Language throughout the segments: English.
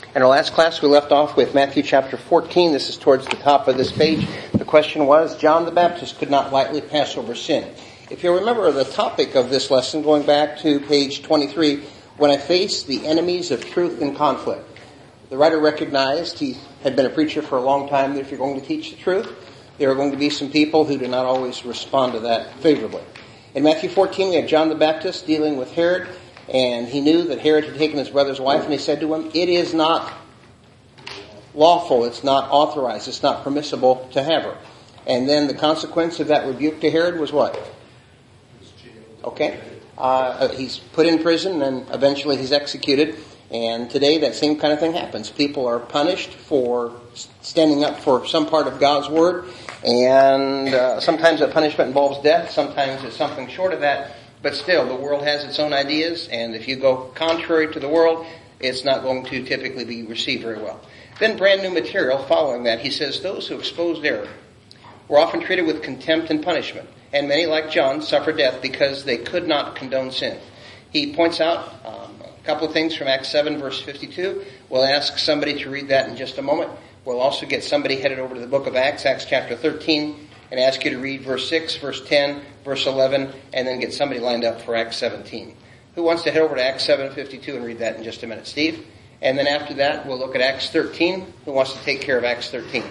In our last class, we left off with Matthew chapter 14. This is towards the top of this page. The question was, John the Baptist could not lightly pass over sin. If you remember the topic of this lesson, going back to page 23, when I faced the enemies of truth in conflict. The writer recognized, he had been a preacher for a long time, that if you're going to teach the truth, there are going to be some people who do not always respond to that favorably. In Matthew 14, we have John the Baptist dealing with Herod, and he knew that Herod had taken his brother's wife, and he said to him, it is not lawful, it's not authorized, it's not permissible to have her. And then the consequence of that rebuke to Herod was what? Okay. He's put in prison, and eventually he's executed. And today that same kind of thing happens. People are punished for standing up for some part of God's Word, and sometimes that punishment involves death, sometimes it's something short of that. But still, the world has its own ideas, and if you go contrary to the world, it's not going to typically be received very well. Then brand new material following that. He says, those who exposed error were often treated with contempt and punishment, and many, like John, suffered death because they could not condone sin. He points out a couple of things from Acts 7, verse 52. We'll ask somebody to read that in just a moment. We'll also get somebody headed over to the book of Acts, Acts chapter 13, and ask you to read verse 6, verse 10, verse 11, and then get somebody lined up for Acts 17. Who wants to head over to Acts 7:52 and read that in just a minute? Steve? And then after that, we'll look at Acts 13. Who wants to take care of Acts 13?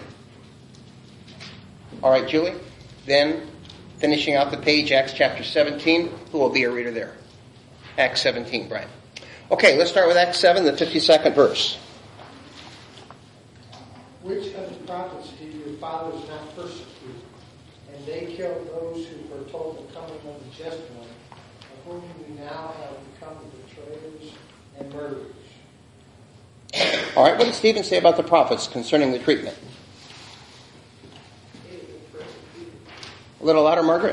All right, Julie. Then, finishing out the page, Acts chapter 17. Who will be a reader there? Acts 17, Brian. Okay, let's start with Acts 7, the 52nd verse. Which of the prophets did your fathers not persecute? And they killed those who foretold the coming of the just one, of whom you now have become betrayers and murderers. All right, what did Stephen say about the prophets concerning the treatment? A little louder, Margaret.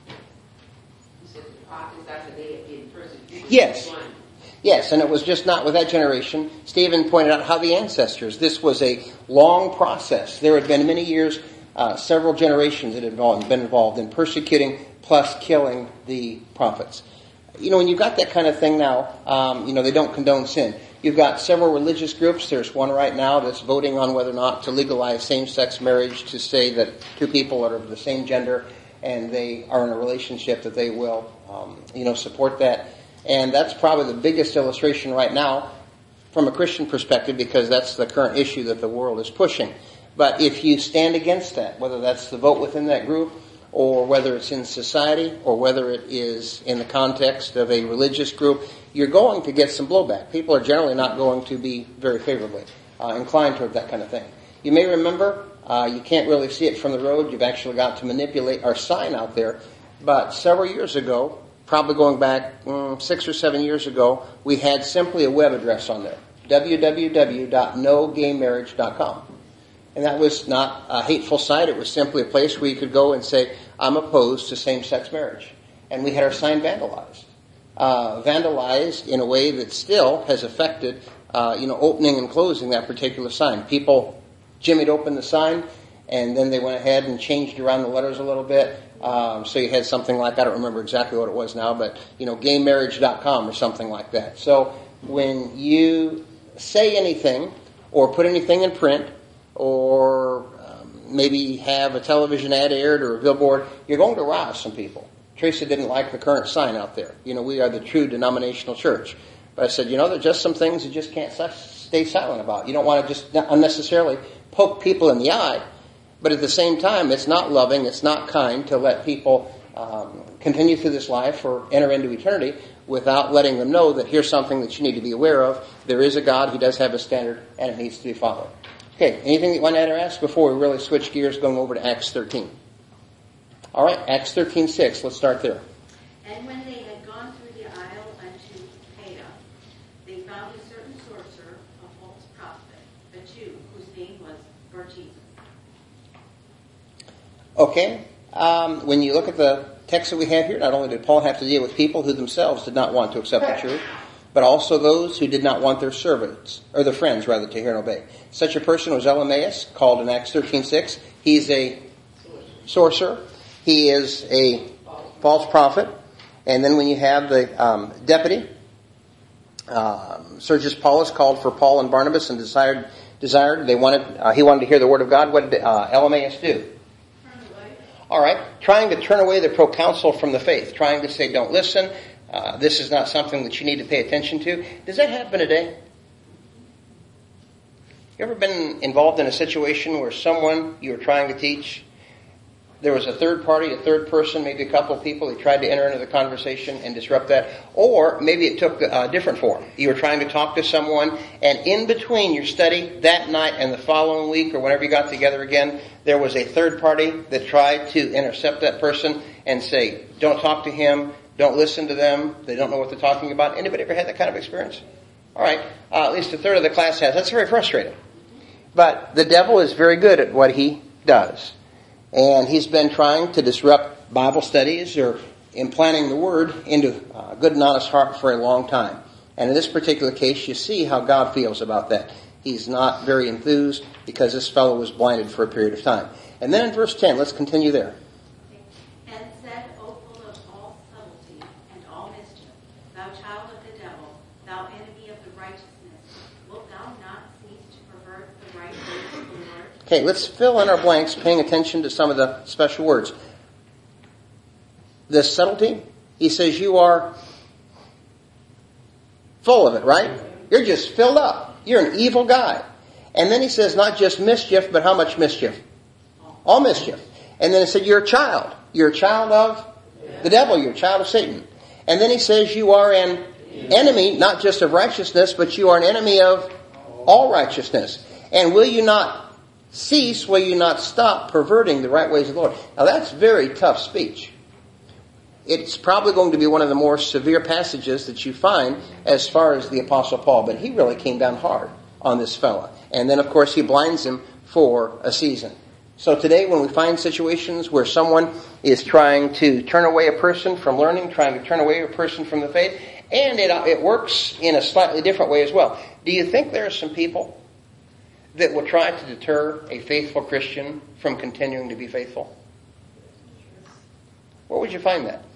He said the prophets after they had been persecuted. Yes. Yes, and it was just not with that generation. Stephen pointed out how the ancestors, this was a long process. There had been many years, several generations that had been involved in persecuting plus killing the prophets. You know, when you've got that kind of thing now, they don't condone sin. You've got several religious groups. There's one right now that's voting on whether or not to legalize same-sex marriage, to say that two people are of the same gender and they are in a relationship, that they will, support that. And that's probably the biggest illustration right now from a Christian perspective, because that's the current issue that the world is pushing. But if you stand against that, whether that's the vote within that group, or whether it's in society, or whether it is in the context of a religious group, you're going to get some blowback. People are generally not going to be very favorably inclined toward that kind of thing. You may remember, you can't really see it from the road. You've actually got to manipulate our sign out there. But several years ago, probably going back 6 or 7 years ago, we had simply a web address on there, www.nogaymarriage.com. And that was not a hateful site. It was simply a place where you could go and say, I'm opposed to same-sex marriage. And we had our sign vandalized. Vandalized in a way that still has affected, opening and closing that particular sign. People jimmied open the sign, and then they went ahead and changed around the letters a little bit. So you had something like, I don't remember exactly what it was now, but, gaymarriage.com or something like that. So when you say anything or put anything in print, or maybe have a television ad aired or a billboard, you're going to rouse some people. Teresa didn't like the current sign out there. We are the true denominational church. But I said, there are just some things you just can't stay silent about. You don't want to just unnecessarily poke people in the eye. But at the same time, it's not loving, it's not kind to let people continue through this life or enter into eternity without letting them know that here's something that you need to be aware of. There is a God who does have a standard, and it needs to be followed. Okay, anything that you want to add or ask before we really switch gears going over to Acts 13? All right, Acts 13:6. Let's start there. And when they had gone through the isle unto Peda, they found a certain sorcerer, a false prophet, a Jew, whose name was Bar-Jesus. Okay, when you look at the text that we have here, not only did Paul have to deal with people who themselves did not want to accept the truth, but also those who did not want their servants, or their friends rather, to hear and obey. Such a person was Elymas, called in Acts 13:6. He's a sorcerer. He is a false prophet. And then when you have the deputy, Sergius Paulus called for Paul and Barnabas and he wanted to hear the word of God. What did Elymas do? Turn away. All right, trying to turn away the proconsul from the faith, trying to say, don't listen, this is not something that you need to pay attention to. Does that happen today? You ever been involved in a situation where someone you were trying to teach, there was a third party, a third person, maybe a couple of people who tried to enter into the conversation and disrupt that? Or maybe it took a different form. You were trying to talk to someone, and in between your study that night and the following week, or whenever you got together again, there was a third party that tried to intercept that person and say, don't talk to him, don't listen to them, they don't know what they're talking about. Anybody ever had that kind of experience? All right, at least a third of the class has. That's very frustrating. But the devil is very good at what he does. And he's been trying to disrupt Bible studies or implanting the word into a good and honest heart for a long time. And in this particular case, you see how God feels about that. He's not very enthused because this fellow was blinded for a period of time. And then in verse 10, let's continue there. And said, O full of all subtlety and all mischief, thou child of the devil, thou enemy of the righteousness, wilt thou not cease to pervert the right ways of the Lord? Okay, let's fill in our blanks, paying attention to some of the special words. The subtlety, he says you are full of it, right? You're just filled up. You're an evil guy. And then he says not just mischief, but how much mischief? All mischief. And then he said you're a child. You're a child of the devil. You're a child of Satan. And then he says you are an enemy, not just of righteousness, but you are an enemy of all righteousness. And will you not cease, will you not stop perverting the right ways of the Lord? Now that's very tough speech. It's probably going to be one of the more severe passages that you find as far as the Apostle Paul. But he really came down hard on this fella. And then, of course, he blinds him for a season. So today, when we find situations where someone is trying to turn away a person from learning, trying to turn away a person from the faith, and it works in a slightly different way as well. Do you think there are some people that will try to deter a faithful Christian from continuing to be faithful? Where would you find that?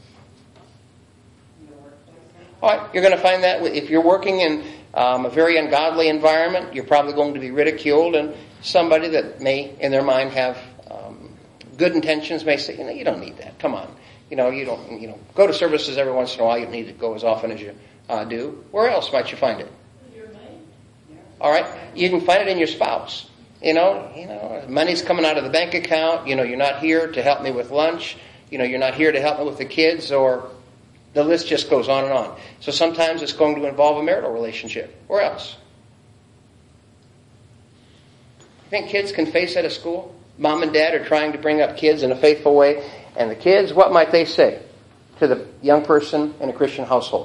All right, you're going to find that if you're working in a very ungodly environment, you're probably going to be ridiculed, and somebody that may, in their mind, have good intentions may say, you don't need that. Come on, you don't, go to services every once in a while. You don't need to go as often as you do. Where else might you find it? All right, you can find it in your spouse. Money's coming out of the bank account. You're not here to help me with lunch. You're not here to help me with the kids, or the list just goes on and on. So sometimes it's going to involve a marital relationship. Where else? You think kids can face that at school? Mom and dad are trying to bring up kids in a faithful way, and the kids, what might they say to the young person in a Christian household?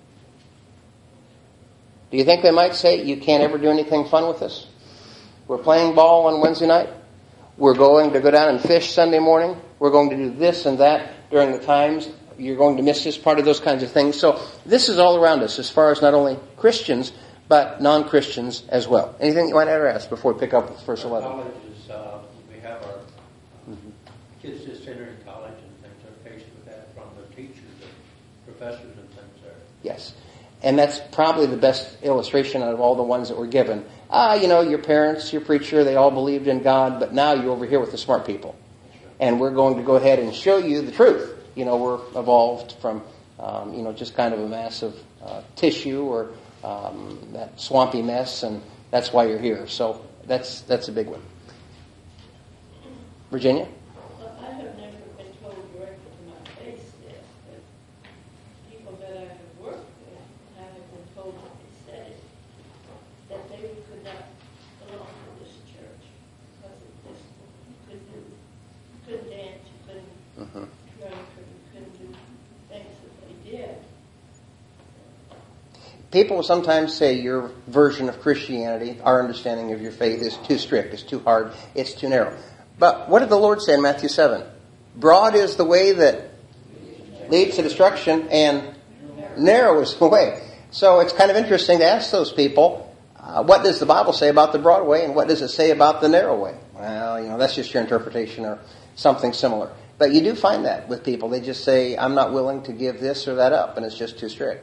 Do you think they might say, you can't ever do anything fun with us? We're playing ball on Wednesday night. We're going to go down and fish Sunday morning. We're going to do this and that during the times. You're going to miss this part of those kinds of things. So this is all around us as far as not only Christians, but non-Christians as well. Anything you want to add or ask before we pick up with verse 11? Colleges, we have our kids just entering college and things are faced with that from the teachers and professors and things there. Yes. And that's probably the best illustration out of all the ones that were given. Your parents, your preacher, they all believed in God, but now you're over here with the smart people. And we're going to go ahead and show you the truth. We're evolved from, just kind of a mass of tissue or that swampy mess, and that's why you're here. So that's a big one. Virginia? Well, I have never been told directly to my face this, but people that I have worked with, I have been told that they said it, that they could not belong to this church because of this. You couldn't dance, you couldn't drink, you couldn't do things that they did. People will sometimes say your version of Christianity, our understanding of your faith, is too strict, it's too hard, it's too narrow. But what did the Lord say in Matthew 7? Broad is the way that leads to destruction, and narrow is the way. So it's kind of interesting to ask those people, what does the Bible say about the broad way, and what does it say about the narrow way? Well, that's just your interpretation or something similar. But you do find that with people. They just say, I'm not willing to give this or that up, and it's just too strict.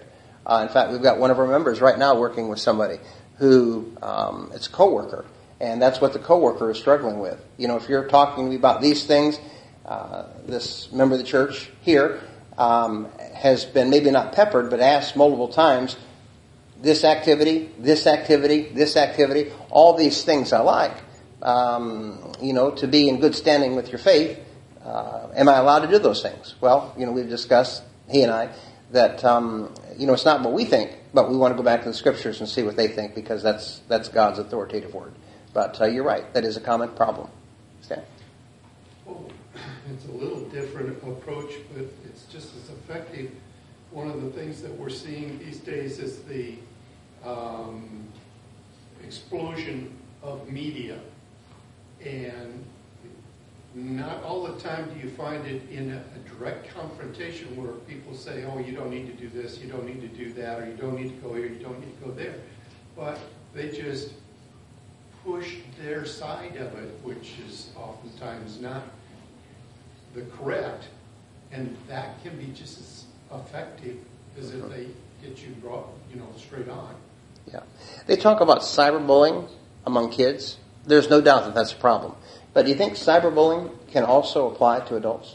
In fact, we've got one of our members right now working with somebody who it's a coworker, and that's what the coworker is struggling with. If you're talking to me about these things, this member of the church here has been maybe not peppered, but asked multiple times, this activity, this activity, this activity, all these things I like, to be in good standing with your faith. Am I allowed to do those things? Well, we've discussed, he and I, that, it's not what we think, but we want to go back to the scriptures and see what they think, because that's God's authoritative word. But you're right, that is a common problem. Stan? Well, it's a little different approach, but it's just as effective. One of the things that we're seeing these days is the explosion of media. And not all the time do you find it in a direct confrontation where people say, oh, you don't need to do this, you don't need to do that, or you don't need to go here, you don't need to go there. But they just push their side of it, which is oftentimes not the correct, and that can be just as effective as if they get you brought, straight on. Yeah. They talk about cyberbullying among kids. There's no doubt that that's a problem. But do you think cyberbullying can also apply to adults?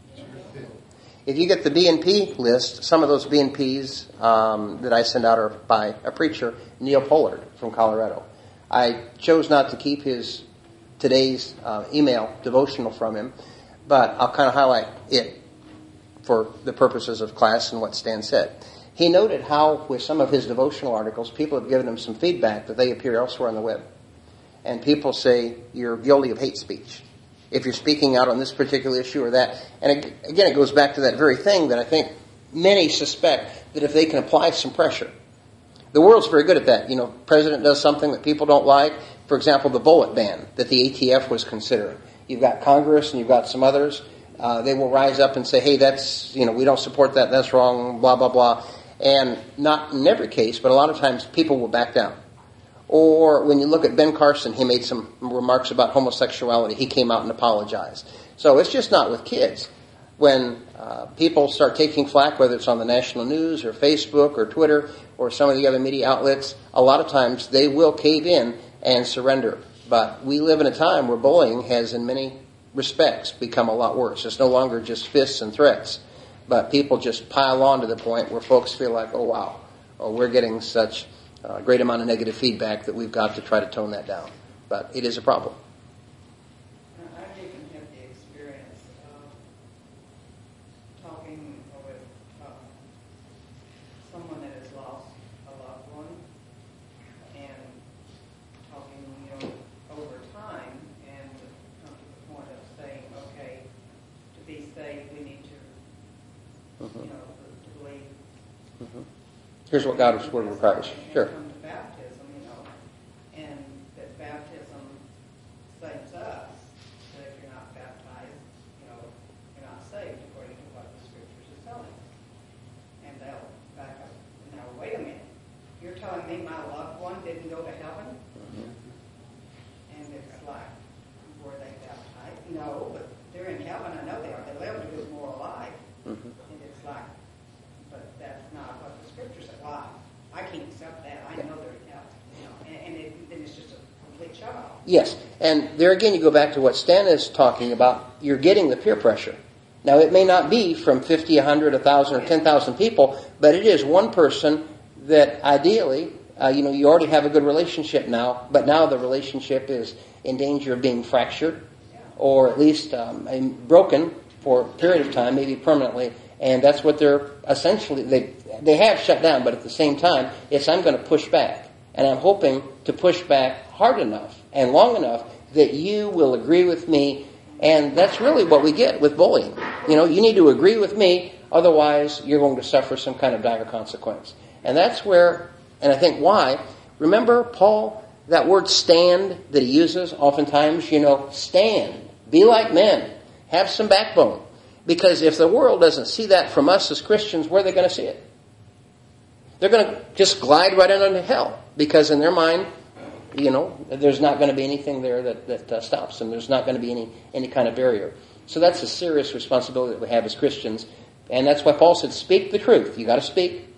If you get the B&P list, some of those B&Ps that I send out are by a preacher, Neil Pollard from Colorado. I chose not to keep today's email devotional from him, but I'll kind of highlight it for the purposes of class and what Stan said. He noted how, with some of his devotional articles, people have given him some feedback that they appear elsewhere on the web. And people say you're guilty of hate speech if you're speaking out on this particular issue or that. And again, it goes back to that very thing that I think many suspect, that if they can apply some pressure. The world's very good at that. President does something that people don't like. For example, the bullet ban that the ATF was considering. You've got Congress and you've got some others. They will rise up and say, hey, that's, we don't support that, that's wrong, blah, blah, blah. And not in every case, but a lot of times people will back down. Or when you look at Ben Carson, he made some remarks about homosexuality. He came out and apologized. So it's just not with kids. When people start taking flack, whether it's on the national news or Facebook or Twitter or some of the other media outlets, a lot of times they will cave in and surrender. But we live in a time where bullying has, in many respects, become a lot worse. It's no longer just fists and threats, but people just pile on to the point where folks feel like, oh, wow, we're getting such a great amount of negative feedback that we've got to try to tone that down. But it is a problem. I've even had the experience of talking with someone that has lost a loved one, and talking, over time, and come to the point of saying, okay, to be saved, we need to, to believe. Mm-hmm. Here's what God's word requires. Sure. Come to baptism, and that baptism saves us. That if you're not baptized, you're not saved according to what the scriptures is telling us. And they'll back up. Now, wait a minute. You're telling me my loved one didn't go to heaven? Mm-hmm. And it's like, were they baptized? No, but they're in heaven. I know they are. They live a good moral life. Mm-hmm. And it's like, but that's not what the scripture said. Well, I can't accept that. I know they're in heaven. And then it's just a complete shut-off. Yes, and there again you go back to what Stan is talking about. You're getting the peer pressure. Now, it may not be from 50, 100, 1,000, or 10,000 people, but it is one person that ideally, you already have a good relationship now, but now the relationship is in danger of being fractured, or at least broken for a period of time, maybe permanently. And that's what they're essentially, they have shut down, but at the same time, I'm going to push back. And I'm hoping to push back hard enough and long enough that you will agree with me. And that's really what we get with bullying. You need to agree with me, otherwise you're going to suffer some kind of dire consequence. And that's where, and I think why, remember Paul, that word stand that he uses oftentimes, stand, be like men, have some backbone. Because if the world doesn't see that from us as Christians, where are they going to see it? They're going to just glide right into hell. Because in their mind, there's not going to be anything there that stops them. There's not going to be any kind of barrier. So that's a serious responsibility that we have as Christians. And that's why Paul said, speak the truth. You got to speak.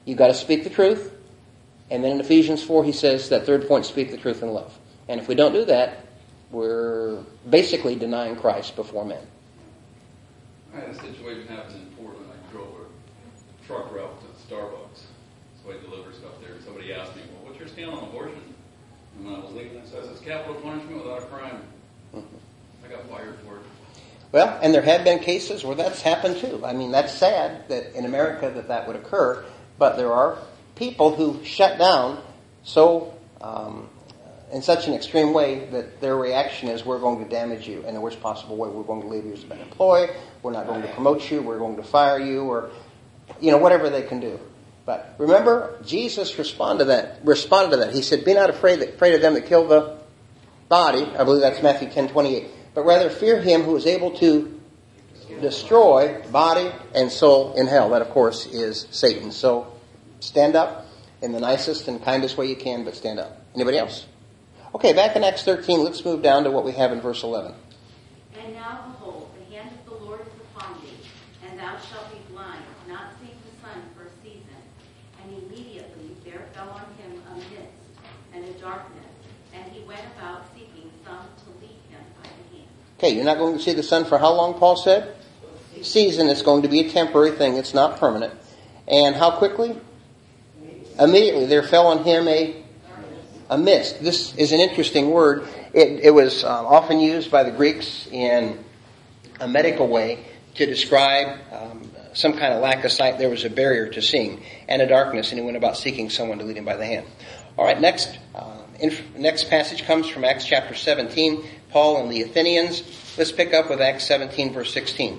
You've got to speak the truth. And then in Ephesians 4, he says that third point, speak the truth in love. And if we don't do that, we're basically denying Christ before men. I had a situation happen in Portland. I drove a truck route to Starbucks. So I deliver stuff there. And somebody asked me, well, what's your stand on abortion? And when I was leaving, it says it's capital punishment without a crime. I got fired for it. Well, and there have been cases where that's happened too. I mean, that's sad that in America that would occur, but there are people who shut down so in such an extreme way that their reaction is, we're going to damage you in the worst possible way. We're going to leave you as an employee. We're not going to promote you. We're going to fire you, or whatever they can do. But remember, Jesus responded to that. He said, be not afraid of them that kill the body. I believe that's Matthew 10:28. But rather fear him who is able to destroy body and soul in hell. That, of course, is Satan. So stand up in the nicest and kindest way you can, but stand up. Anybody else? Okay, back in Acts 13, let's move down to what we have in verse 11. And now, behold, the hand of the Lord is upon thee, and thou shalt be blind, not seeing the sun for a season. And immediately there fell on him a mist and a darkness, and he went about seeking some to lead him by the hand. Okay, you're not going to see the sun for how long, Paul said? Season. It's going to be a temporary thing. It's not permanent. And how quickly? Immediately there fell on him a mist. This is an interesting word. It was often used by the Greeks in a medical way to describe some kind of lack of sight. There was a barrier to seeing and a darkness, and he went about seeking someone to lead him by the hand. All right, next passage comes from Acts chapter 17, Paul and the Athenians. Let's pick up with Acts 17, verse 16.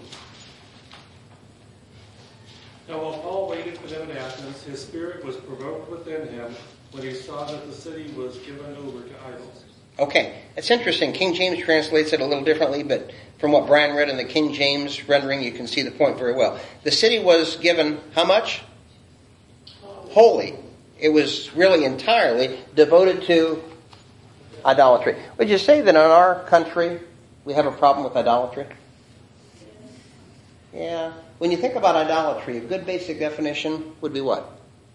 Now while Paul waited for them in Athens, his spirit was provoked within him when he saw that the city was given over to idols. Okay, it's interesting. King James translates it a little differently, but from what Brian read in the King James rendering, you can see the point very well. The city was given how much? Holy. It was really entirely devoted to idolatry. Would you say that in our country we have a problem with idolatry? Yeah. When you think about idolatry, a good basic definition would be what?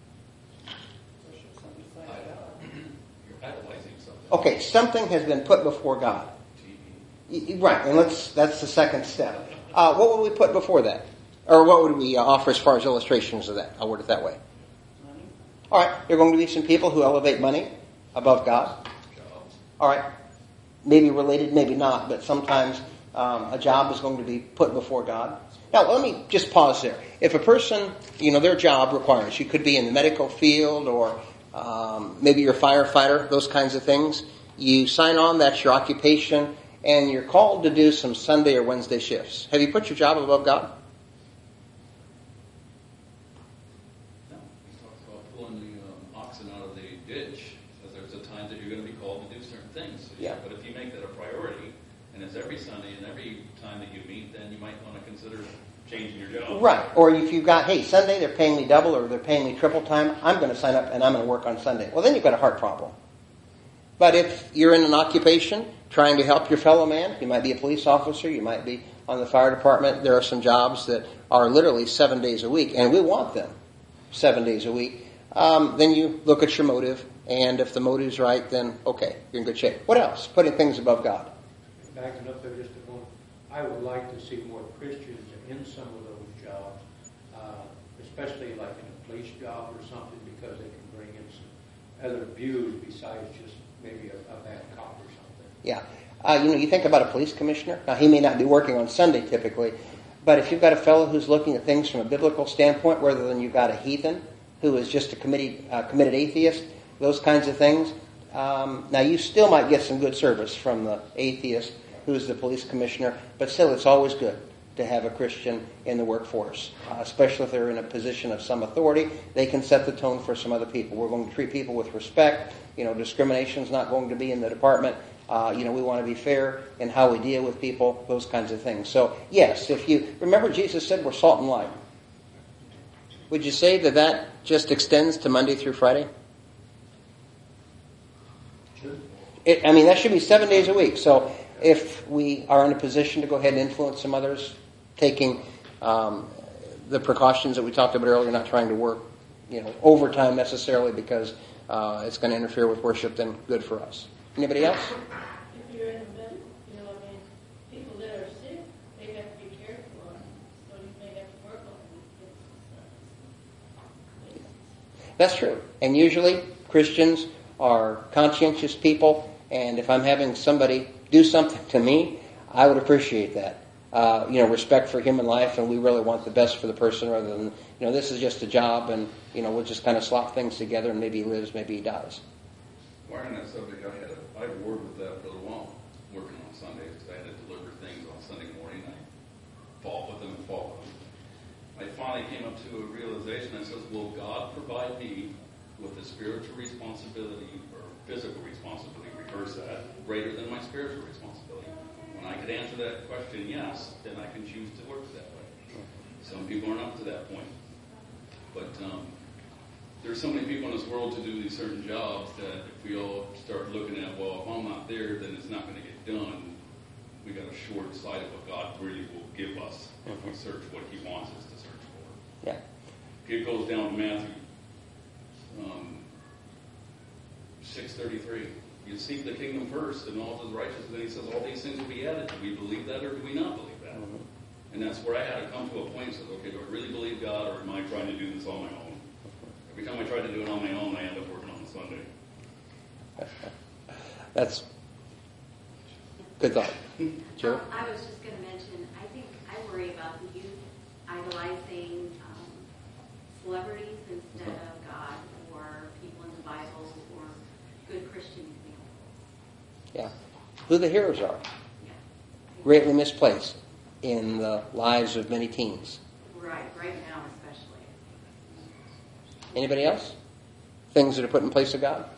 You're idolizing something. Okay, something has been put before God. Right, and that's the second step. What would we put before that? Or what would we offer as far as illustrations of that? I'll word it that way. Money. All right, there are going to be some people who elevate money above God. Jobs. All right, maybe related, maybe not, but sometimes a job is going to be put before God. Now, let me just pause there. If a person, their job requires, you could be in the medical field or maybe you're a firefighter, those kinds of things. You sign on, that's your occupation, and you're called to do some Sunday or Wednesday shifts. Have you put your job above God? No. He talks about pulling the oxen out of the ditch, because there's a time that you're going to be called to do certain things. So, Yeah. But if you make that a priority, and it's every Sunday and every time that you meet, then you might want to consider changing your job. Right. Or if you've got, hey, Sunday they're paying me double or they're paying me triple time, I'm going to sign up and I'm going to work on Sunday. Well, then you've got a heart problem. But if you're in an occupation trying to help your fellow man, you might be a police officer, you might be on the fire department. There are some jobs that are literally 7 days a week, and we want them 7 days a week. Then you look at your motive, and if the motive's right, then okay, you're in good shape. What else? Putting things above God. Backing up there just a moment, I would like to see more Christians in some of those jobs, especially like in a police job or something, because they can bring in some other views besides just maybe a bad cop or something. Yeah. You think about a police commissioner. Now, he may not be working on Sunday typically, but if you've got a fellow who's looking at things from a biblical standpoint, rather than you've got a heathen who is just a committed atheist, those kinds of things, now you still might get some good service from the atheist who's the police commissioner, but still it's always good to have a Christian in the workforce, especially if they're in a position of some authority. They can set the tone for some other people. We're going to treat people with respect. Discrimination's not going to be in the department. We want to be fair in how we deal with people, those kinds of things. So, yes, if you remember, Jesus said we're salt and light. Would you say that just extends to Monday through Friday? Sure. That should be 7 days a week. So if we are in a position to go ahead and influence some others, taking the precautions that we talked about earlier, not trying to work overtime necessarily because it's going to interfere with worship, then good for us. Anybody else? If you're in the middle, people that are sick, they have to be careful on, so you may have to work on weekends. That's true. And usually Christians are conscientious people, and if I'm having somebody do something to me, I would appreciate that. Respect for human life, and we really want the best for the person rather than, this is just a job, and, we'll just kind of slop things together, and maybe he lives, maybe he dies. Well, on that subject, I had a word with that for a little while, working on Sundays, because I had to deliver things on Sunday morning. I fought with them. I finally came up to a realization. I says, will God provide me with a spiritual responsibility or physical responsibility, reverse that, greater than my spiritual responsibility? When I could answer that question, yes, then I can choose to work that way. Some people aren't up to that point. But there's so many people in this world to do these certain jobs that if we all start looking at, well, if I'm not there, then it's not going to get done, we got a short sight of what God really will give us if we search what he wants us to search for. Yeah. It goes down to Matthew 6:33. You seek the kingdom first and all his righteousness, and he says all these things will be added. Do we believe that or do we not believe that? And that's where I had to come to a point and say, okay, do I really believe God or am I trying to do this on my own? Every time I try to do it on my own, I end up working on Sunday. That's good thought. Joe? I was just going to mention, I think I worry about the youth idolizing celebrities instead of God or people in the Bible or good Christian examples. Yeah. Who the heroes are. Yeah. Greatly misplaced in the lives of many teens. Right now especially. Anybody else? Things that are put in place of God?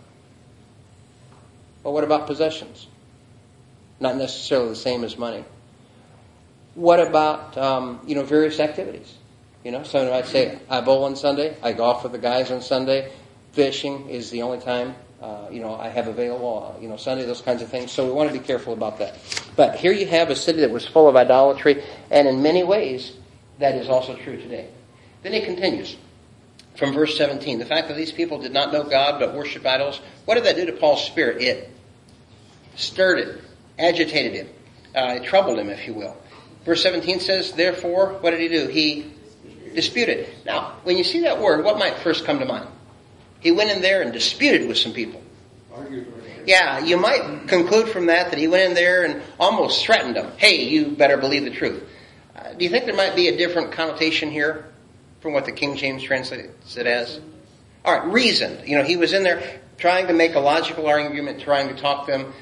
Well, what about possessions? Not necessarily the same as money. What about, various activities? Someone might say, I bowl on Sunday, I golf with the guys on Sunday, fishing is the only time, I have available, Sunday, those kinds of things. So we want to be careful about that. But here you have a city that was full of idolatry, and in many ways, that is also true today. Then he continues from verse 17. The fact that these people did not know God but worshiped idols, what did that do to Paul's spirit? It stirred it, agitated him, it troubled him, if you will. Verse 17 says, therefore, what did he do? He disputed. Now, when you see that word, what might first come to mind? He went in there and disputed with some people. Yeah, you might conclude from that he went in there and almost threatened them. Hey, you better believe the truth. Do you think there might be a different connotation here from what the King James translates it as? All right, reasoned. He was in there trying to make a logical argument, trying to talk them,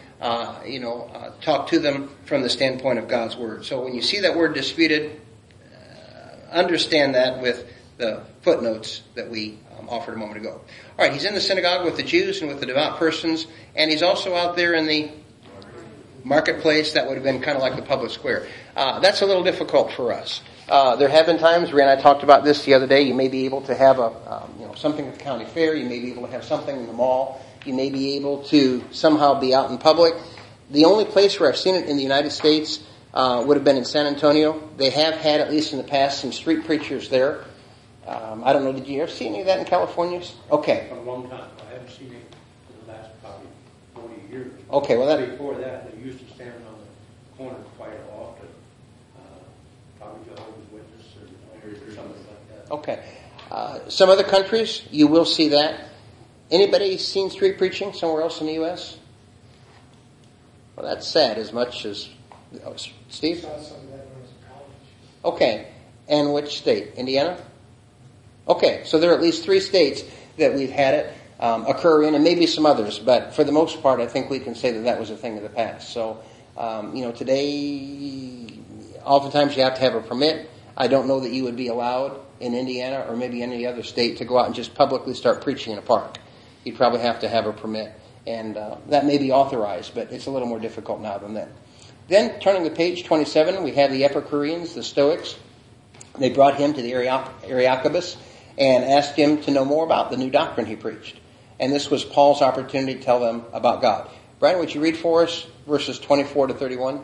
talk to them from the standpoint of God's word. So when you see that word disputed, understand that with the footnotes that we offered a moment ago. All right, he's in the synagogue with the Jews and with the devout persons, and he's also out there in the marketplace. That would have been kind of like the public square. That's a little difficult for us. There have been times, Ray and I talked about this the other day, you may be able to have something at the county fair, you may be able to have something in the mall, you may be able to somehow be out in public. The only place where I've seen it in the United States would have been in San Antonio. They have had, at least in the past, some street preachers there. I don't know, did you ever see any of that in California? Okay. For a long time. I haven't seen it in the last probably 40 years. Okay, well Before that, they used to stand on the corner quite often. Probably Jehovah's Witness or something like that. Okay. Some other countries, you will see that. Anybody seen street preaching somewhere else in the U.S.? Well, that's sad as much as... Steve? I saw some of that when I was in college. Okay. And which state? Indiana? Okay. So there are at least 3 states that we've had it occur in, and maybe some others. But for the most part, I think we can say that was a thing of the past. So, today, oftentimes you have to have a permit. I don't know that you would be allowed in Indiana or maybe any other state to go out and just publicly start preaching in a park. You'd probably have to have a permit. And that may be authorized, but it's a little more difficult now than then. Then, turning to page 27, we have the Epicureans, the Stoics. They brought him to the Areopagus and asked him to know more about the new doctrine he preached. And this was Paul's opportunity to tell them about God. Brian, would you read for us verses 24 to 31?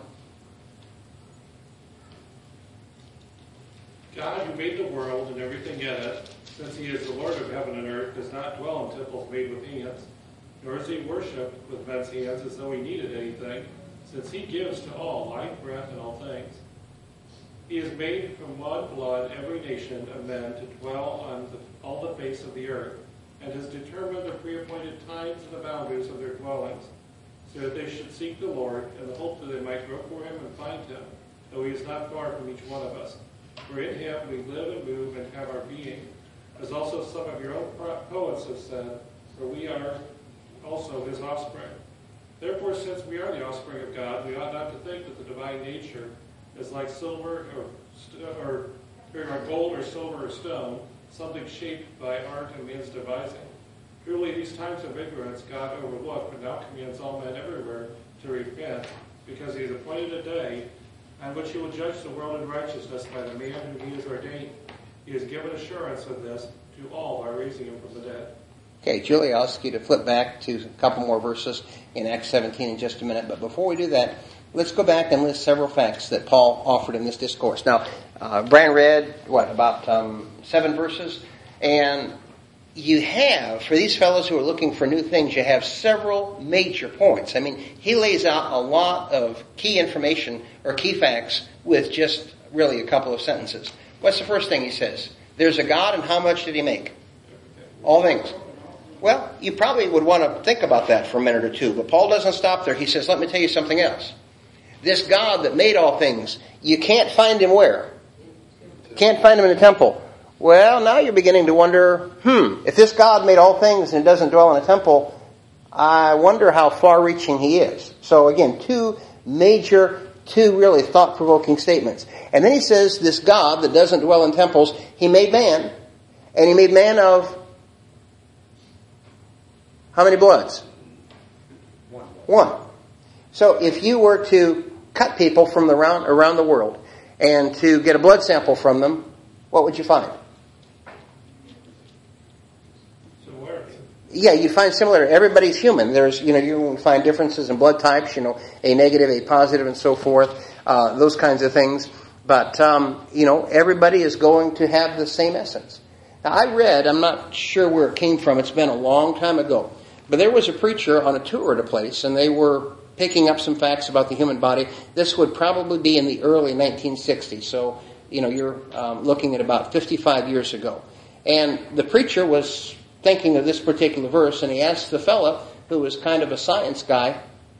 God, who made the world and everything in it, since he is the Lord of heaven and earth, does not dwell in temples made with hands, nor is he worshipped with men's hands as though he needed anything, since he gives to all life, breath, and all things. He has made from one blood every nation of men to dwell on all the face of the earth, and has determined the pre-appointed times and the boundaries of their dwellings, so that they should seek the Lord, in the hope that they might grope for him and find him, though he is not far from each one of us. For in him we live and move and have our being, as also some of your own poets have said, for we are also his offspring. Therefore, since we are the offspring of God, we ought not to think that the divine nature is like silver or gold or silver or stone, something shaped by art and man's devising. Truly, these times of ignorance God overlooked, but now commands all men everywhere to repent, because he has appointed a day on which he will judge the world in righteousness by the man whom he has ordained. He has given assurance of this to all by raising him from the dead. Okay, Julie, I'll ask you to flip back to a couple more verses in Acts 17 in just a minute. But before we do that, let's go back and list several facts that Paul offered in this discourse. Now, Brian read, about 7 verses? And you have, for these fellows who are looking for new things, you have several major points. I mean, he lays out a lot of key information or key facts with just really a couple of sentences. What's the first thing he says? There's a God, and how much did he make? All things. Well, you probably would want to think about that for a minute or two, but Paul doesn't stop there. He says, let me tell you something else. This God that made all things, you can't find him where? Can't find him in the temple. Well, now you're beginning to wonder, if this God made all things and doesn't dwell in a temple, I wonder how far-reaching he is. So again, two really thought-provoking statements. And then he says, this God that doesn't dwell in temples, he made man, and he made man of how many bloods? One. So if you were to cut people from around the world and to get a blood sample from them, what would you find? Similarity. Yeah, you find similarity. Everybody's human. There's, you find differences in blood types, A negative, A positive, and so forth, those kinds of things. But, everybody is going to have the same essence. Now, I read, I'm not sure where it came from, it's been a long time ago, but there was a preacher on a tour at a place, and they were picking up some facts about the human body. This would probably be in the early 1960s, so, you're looking at about 55 years ago. And the preacher was thinking of this particular verse, and he asked the fella, who was kind of a science guy,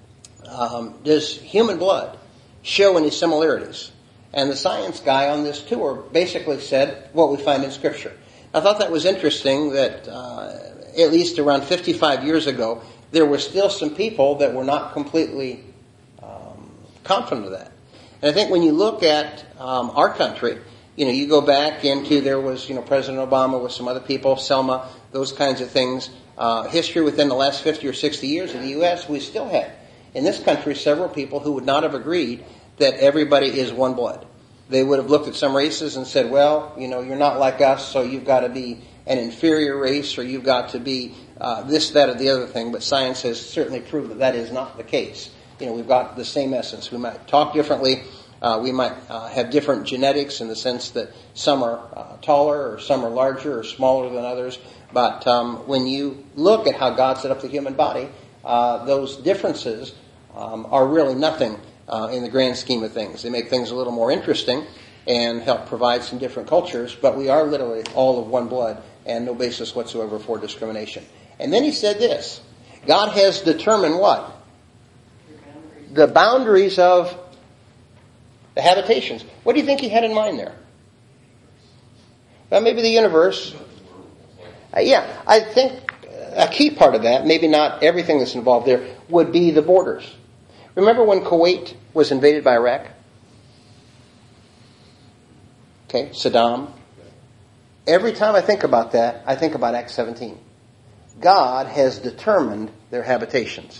does human blood show any similarities? And the science guy on this tour basically said what we find in Scripture. I thought that was interesting that at least around 55 years ago, there were still some people that were not completely confident of that. And I think when you look at our country, you go back into, there was, President Obama with some other people, Selma, those kinds of things. History within the last 50 or 60 years in the U.S., we still had, in this country, several people who would not have agreed that everybody is one blood. They would have looked at some races and said, well, you're not like us, so you've got to be an inferior race, or you've got to be this, that, or the other thing. But science has certainly proved that that is not the case. We've got the same essence. We might talk differently. We might have different genetics in the sense that some are taller, or some are larger, or smaller than others. But when you look at how God set up the human body, those differences are really nothing in the grand scheme of things. They make things a little more interesting and help provide some different cultures, but we are literally all of one blood and no basis whatsoever for discrimination. And then he said this, God has determined what? The boundaries of the habitations. What do you think he had in mind there? Well, maybe the universe. I think a key part of that, maybe not everything that's involved there, would be the borders. Remember when Kuwait was invaded by Iraq? Okay, Saddam. Every time I think about that, I think about Acts 17. God has determined their habitations.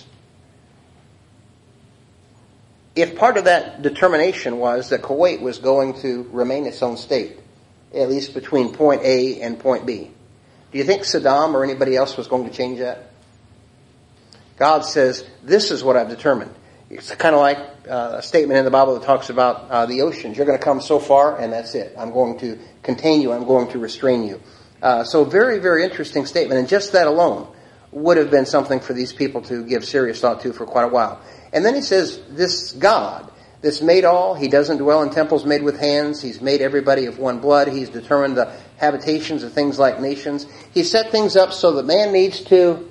If part of that determination was that Kuwait was going to remain its own state, at least between point A and point B, do you think Saddam or anybody else was going to change that? God says, this is what I've determined. It's kind of like a statement in the Bible that talks about the oceans. You're going to come so far, and that's it. I'm going to contain you. I'm going to restrain you. So very, very interesting statement. And just that alone would have been something for these people to give serious thought to for quite a while. And then he says, this God that's made all, he doesn't dwell in temples made with hands. He's made everybody of one blood. He's determined the habitations of things like nations. He set things up so that man needs to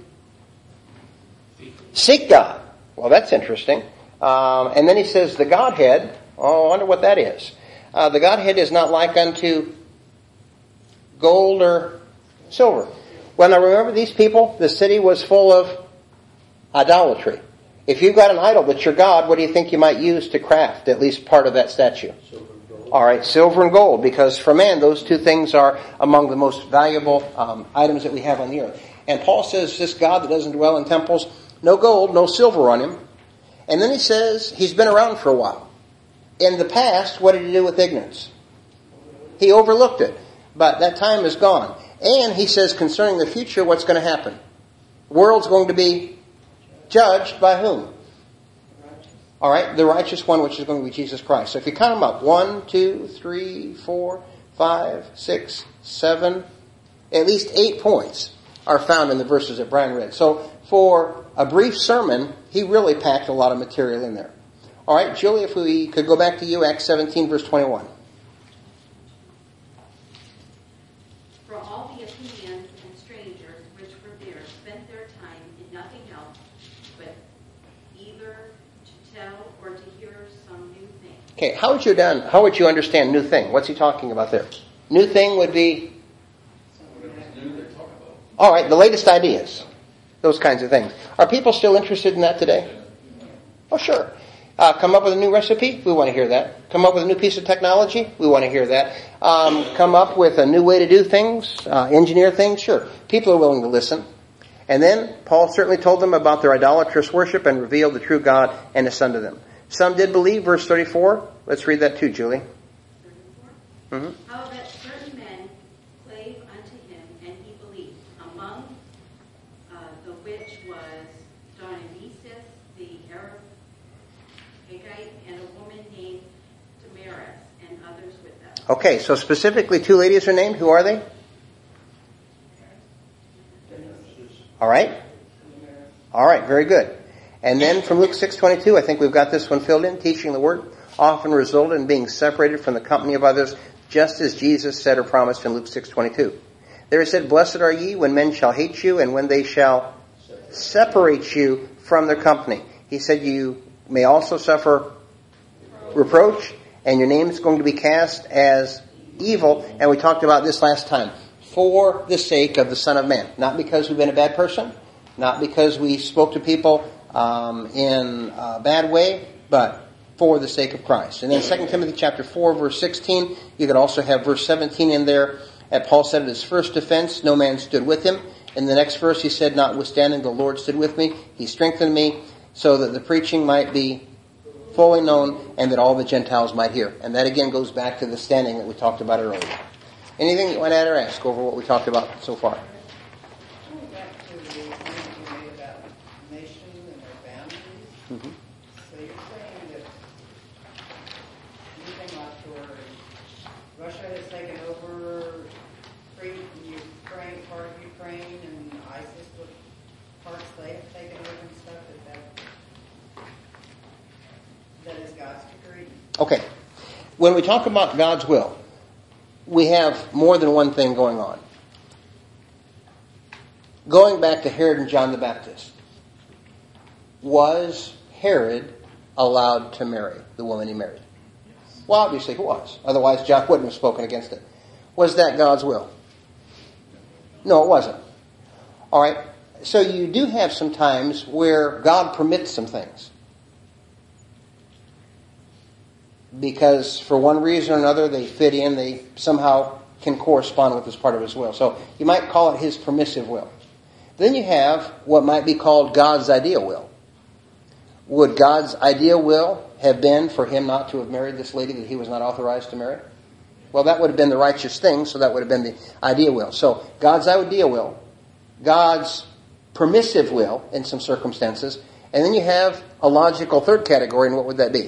seek God. Well, that's interesting. And then he says the Godhead, I wonder what that is. The Godhead is not like unto gold or silver. Well, now remember these people, the city was full of idolatry. If you've got an idol that's your God, what do you think you might use to craft at least part of that statue? Silver and gold. All right, silver and gold, because for man, those two things are among the most valuable items that we have on the earth. And Paul says this God that doesn't dwell in temples, no gold, no silver on him. And then he says he's been around for a while. In the past, what did he do with ignorance? He overlooked it. But that time is gone. And he says concerning the future, what's going to happen? The world's going to be judged by whom? All right, the righteous one, which is going to be Jesus Christ. So if you count them up, 1, 2, 3, 4, 5, 6, 7, at least 8 points are found in the verses that Brian read. So for a brief sermon, he really packed a lot of material in there. All right, Julie, if we could go back to you, Acts 17, verse 21. For all the Athenians and strangers which were there spent their time in nothing else but either to tell or to hear some new thing. Okay, how would you understand new thing? What's he talking about there? New thing would be, all right, the latest ideas. Those kinds of things. Are people still interested in that today? Oh, sure. Come up with a new recipe? We want to hear that. Come up with a new piece of technology? We want to hear that. Come up with a new way to do things? Engineer things? Sure. People are willing to listen. And then Paul certainly told them about their idolatrous worship and revealed the true God and His Son to them. Some did believe, verse 34. Let's read that too, Julie. 34? Mm-hmm. How that certain men clave unto him, and he believed, among the which was Dionysius the Areopagite, and a woman named Damaris, and others with them. Okay, so specifically 2 ladies are named. Who are they? All right. All right, very good. And then from Luke 6:22, I think we've got this one filled in. Teaching the word often resulted in being separated from the company of others, just as Jesus said or promised in Luke 6:22. There he said, blessed are ye when men shall hate you and when they shall separate you from their company. He said you may also suffer reproach, and your name is going to be cast as evil. And we talked about this last time. For the sake of the Son of Man. Not because we've been a bad person. Not because we spoke to people in a bad way. But for the sake of Christ. And then 2 Timothy chapter 4, verse 16. You could also have verse 17 in there. Paul said at his first defense, no man stood with him. In the next verse he said, notwithstanding the Lord stood with me. He strengthened me so that the preaching might be fully known and that all the Gentiles might hear. And that again goes back to the standing that we talked about earlier. Anything you want to add or ask over what we talked about so far? Going back to the point you made about nations and their boundaries. Mm-hmm. So you're saying that anything like where Russia has taken over Ukraine, part of Ukraine, and ISIS, what parts they've taken over and stuff, that is God's decree? Okay. When we talk about God's will, we have more than one thing going on. Going back to Herod and John the Baptist, was Herod allowed to marry the woman he married? Well, obviously he was. Otherwise, John wouldn't have spoken against it. Was that God's will? No, it wasn't. All right. So you do have some times where God permits some things. Because for one reason or another, they fit in, they somehow can correspond with this part of His will. So you might call it His permissive will. Then you have what might be called God's ideal will. Would God's ideal will have been for him not to have married this lady that he was not authorized to marry? Well, that would have been the righteous thing, so that would have been the ideal will. So God's ideal will, God's permissive will in some circumstances, and then you have a logical third category, and what would that be?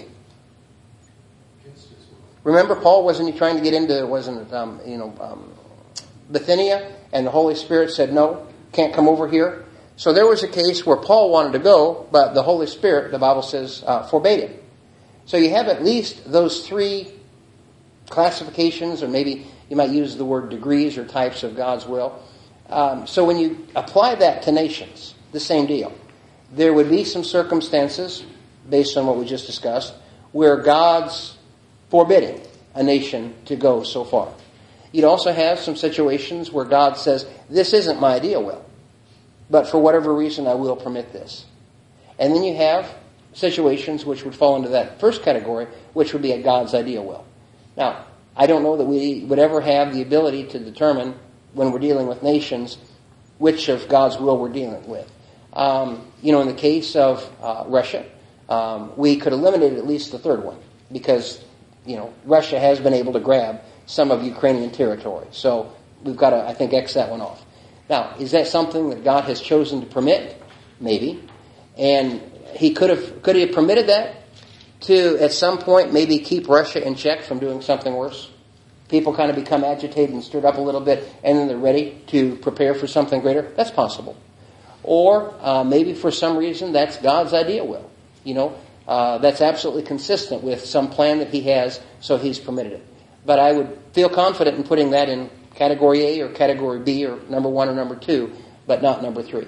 Remember, Paul wasn't he trying to get into, Bithynia, and the Holy Spirit said, no, can't come over here. So there was a case where Paul wanted to go, but the Holy Spirit, the Bible says, forbade him. So you have at least those three classifications, or maybe you might use the word degrees or types of God's will. So when you apply that to nations, the same deal. There would be some circumstances, based on what we just discussed, where God's forbidding a nation to go so far. You'd also have some situations where God says, this isn't my ideal will, but for whatever reason I will permit this. And then you have situations which would fall into that first category, which would be a God's ideal will. Now, I don't know that we would ever have the ability to determine, when we're dealing with nations, which of God's will we're dealing with. In the case of Russia, we could eliminate at least the third one, because, Russia has been able to grab some of Ukrainian territory. So we've got to, I think, X that one off. Now, is that something that God has chosen to permit? Maybe. And could he have permitted that to, at some point, maybe keep Russia in check from doing something worse? People kind of become agitated and stirred up a little bit, and then they're ready to prepare for something greater. That's possible. Or maybe for some reason that's God's ideal will. That's absolutely consistent with some plan that he has, so he's permitted it. But I would feel confident in putting that in category A or category B or number 1 or number 2, but not number 3.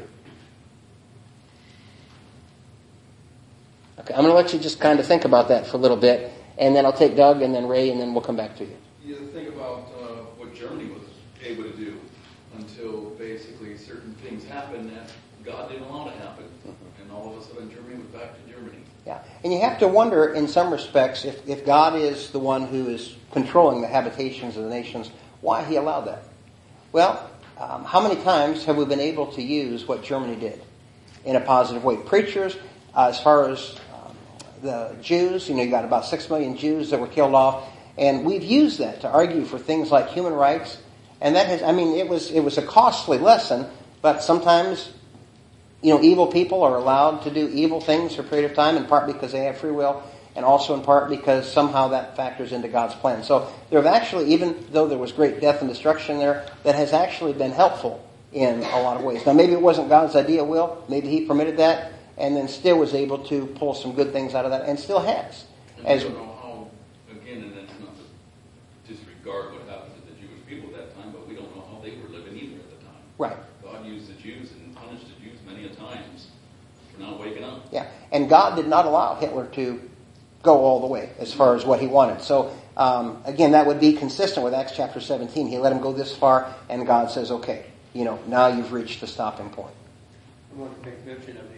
Okay, I'm going to let you just kind of think about that for a little bit, and then I'll take Doug and then Ray, and then we'll come back to you. You think about what Germany was able to do until basically certain things happened that God didn't allow to happen. And all of a sudden Germany went back to Germany. Yeah, and you have to wonder in some respects if God is the one who is controlling the habitations of the nations, why he allowed that. Well, how many times have we been able to use what Germany did in a positive way? Preachers, as far as the Jews, you got about 6 million Jews that were killed off, and we've used that to argue for things like human rights, and that has, it was a costly lesson, but sometimes, evil people are allowed to do evil things for a period of time, in part because they have free will, and also in part because somehow that factors into God's plan. So there have actually, even though there was great death and destruction there, that has actually been helpful in a lot of ways. Now maybe it wasn't God's ideal will, maybe he permitted that, and then still was able to pull some good things out of that, and still has. And we don't know how, again, and that's not to disregard what happened to the Jewish people at that time, but we don't know how they were living either at the time. Right. God used the Jews and punished the Jews many a times for not waking up. Yeah, and God did not allow Hitler to go all the way as far as what he wanted. So, again, that would be consistent with Acts chapter 17. He let him go this far, and God says, okay, now you've reached the stopping point. I want to make mention of the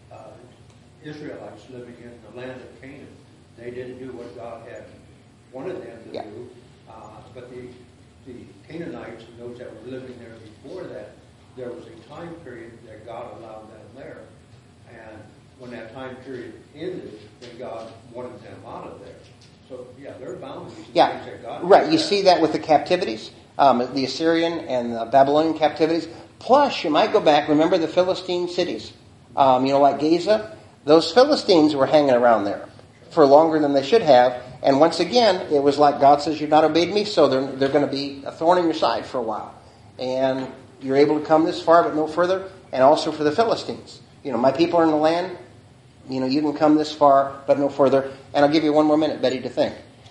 Israelites living in the land of Canaan. They didn't do what God had wanted them to do, but the Canaanites and those that were living there before that, there was a time period that God allowed them there. And when that time period ended, then God wanted them out of there. So, there are boundaries. Yeah, that God right. You see that with the captivities, the Assyrian and the Babylonian captivities. Plus, you might go back, remember the Philistine cities, like Gaza? Those Philistines were hanging around there for longer than they should have. And once again, it was like God says, you've not obeyed me, so they're going to be a thorn in your side for a while. And you're able to come this far, but no further. And also for the Philistines. My people are in the land. You can come this far, but no further. And I'll give you one more minute, Betty, to think.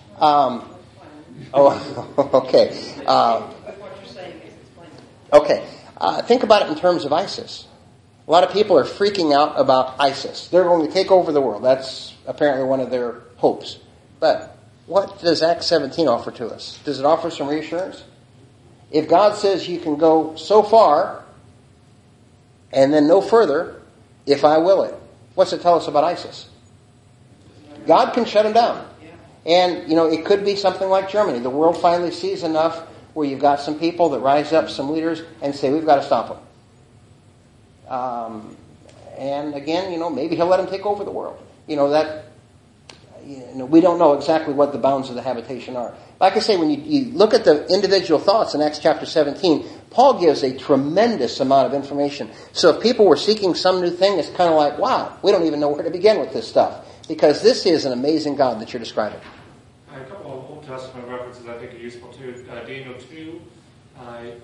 Okay. What you're saying is explained. Okay. Think about it in terms of ISIS. A lot of people are freaking out about ISIS. They're going to take over the world. That's apparently one of their hopes. But what does Acts 17 offer to us? Does it offer some reassurance? If God says you can go so far and then no further, if I will it, what's it tell us about ISIS? God can shut them down. And, it could be something like Germany. The world finally sees enough where you've got some people that rise up, some leaders, and say, we've got to stop them. And again, maybe he'll let them take over the world. We don't know exactly what the bounds of the habitation are. Like I say, when you look at the individual thoughts in Acts chapter 17, Paul gives a tremendous amount of information. So if people were seeking some new thing, it's kind of like, wow, we don't even know where to begin with this stuff. Because this is an amazing God that you're describing. A couple of Old Testament references I think are useful too. Daniel 2,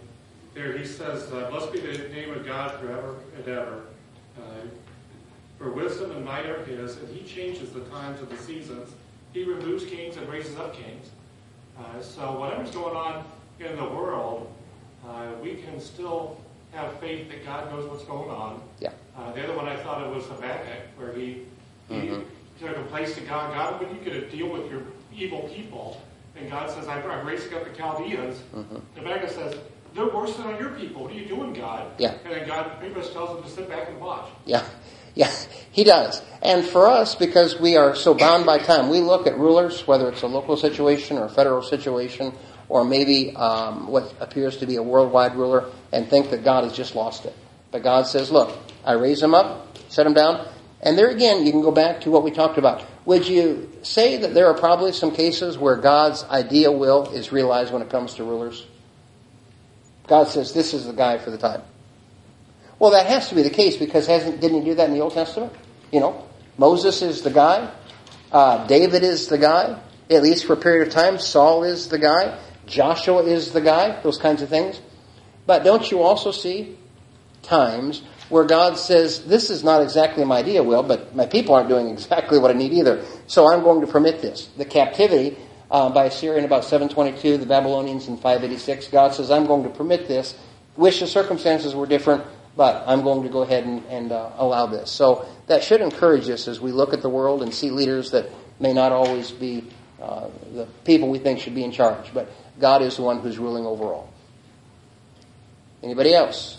there he says, blessed be the name of God forever and ever. For wisdom and might are his, and he changes the times of the seasons. He removes kings and raises up kings. So whatever's going on in the world, we can still have faith that God knows what's going on. Yeah. The other one I thought it was Habakkuk, where he took a place to God. God, when you get to deal with your evil people, and God says, I'm raising up the Chaldeans. Habakkuk says, they're worse than your people. What are you doing, God? Yeah. And then God pretty much tells him to sit back and watch. Yeah. Yeah, he does. And for us, because we are so bound by time, we look at rulers, whether it's a local situation or a federal situation, or maybe what appears to be a worldwide ruler, and think that God has just lost it. But God says, look, I raise him up, set him down. And there again, you can go back to what we talked about. Would you say that there are probably some cases where God's ideal will is realized when it comes to rulers? God says, this is the guy for the time. Well, that has to be the case because didn't he do that in the Old Testament? Moses is the guy. David is the guy. At least for a period of time, Saul is the guy. Joshua is the guy. Those kinds of things. But don't you also see times where God says, this is not exactly my ideal will, but my people aren't doing exactly what I need either. So I'm going to permit this. The captivity by Assyria in about 722, the Babylonians in 586, God says, I'm going to permit this. Wish the circumstances were different, but I'm going to go ahead and allow this. So that should encourage us as we look at the world and see leaders that may not always be the people we think should be in charge. But God is the one who's ruling over all. Anybody else?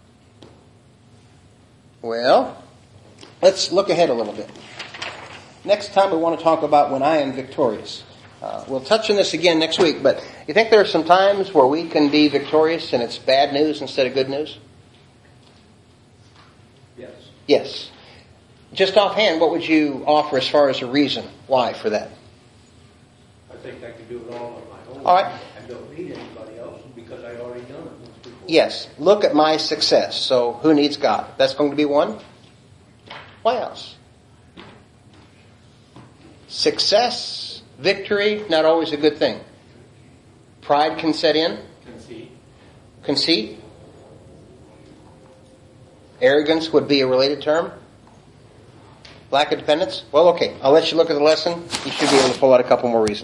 Well, let's look ahead a little bit. Next time we want to talk about when I am victorious. We'll touch on this again next week, but you think there are some times where we can be victorious and it's bad news instead of good news? Yes. Just offhand, what would you offer as far as a reason why for that? I think I can do it all on my own. All right. I don't need anybody else because I've already done it once before. Yes. Look at my success. So who needs God? That's going to be one. Why else? Success, victory, not always a good thing. Pride can set in. Conceit. Arrogance would be a related term. Lack of dependence. Well, okay. I'll let you look at the lesson. You should be able to pull out a couple more reasons.